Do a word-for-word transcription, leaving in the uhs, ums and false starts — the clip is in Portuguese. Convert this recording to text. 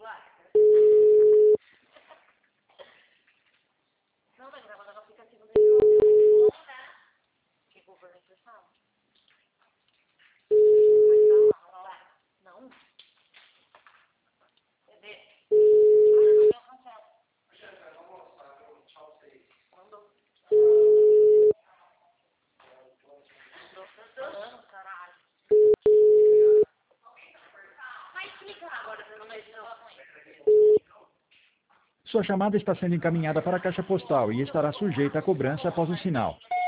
Não, tá gravando no aplicativo dele. Que governo você fala? Não. Cadê? Mandou. Mandou. Caralho. Vai explicar agora, pelo menos, Sua chamada está sendo encaminhada para a caixa postal e estará sujeita a cobrança após o sinal.